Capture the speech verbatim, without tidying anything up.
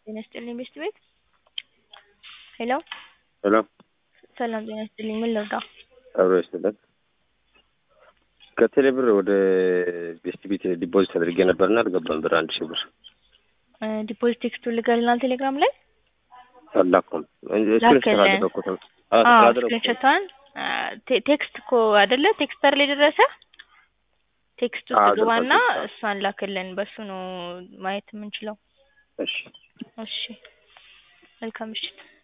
ጤና ይስጥልኝ ቤስት ቤት ሄሎ ሄሎ ሰላም ጤና ይስጥልኝ ምን ልርዳ? አብሮ ይስጥልኝ። ከቴሌ ብር ወደ ቤስት ቤት ዲፖዚት አድርጌ ነበርና አልገባም ብር አንድ ሺህ ብር። ዲፖዚት ቴክስቱን ልከልናል ቴሌግራም ላይ አላኩም ስክሪንሾት አደረኩት። አዎ ስክሪንሾቷን ቴክስት እኮ አይደለ ቴክስተር ላይ ደረሰ ቴክስቱ ትግባና እሷን ላክልን በሱ ነው ማየት የምንችለው። እሺ እሺ መልካም ምሽት።